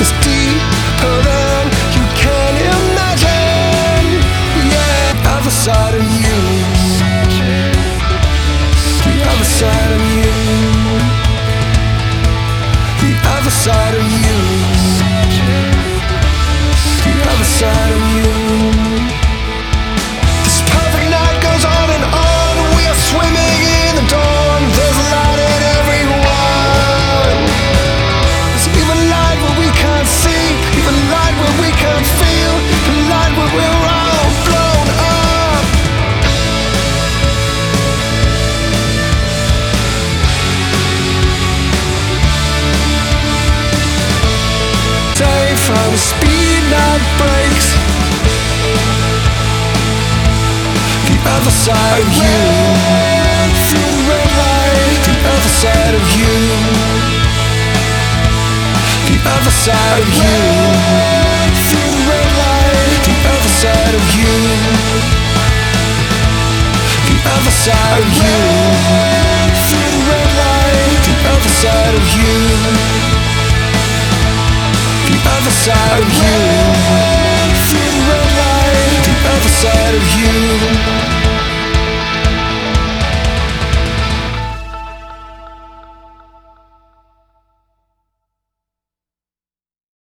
is deeper than you can imagine. Yeah, the other side of you, the other side of you, the other side of you, the other side of you. This perfect night goes on and on. We are swimming in the dawn. There's light in everyone. There's even light where we can't see, even light where we can't feel, the light where we're all blown up. Safe from the speed that breaks. The other side of you, through the red light. The other side of you, the other side of you, through the red light. The other side of you, the other side of you, through the red light. The other side of you, the other side of you, through the red light. The other side of you.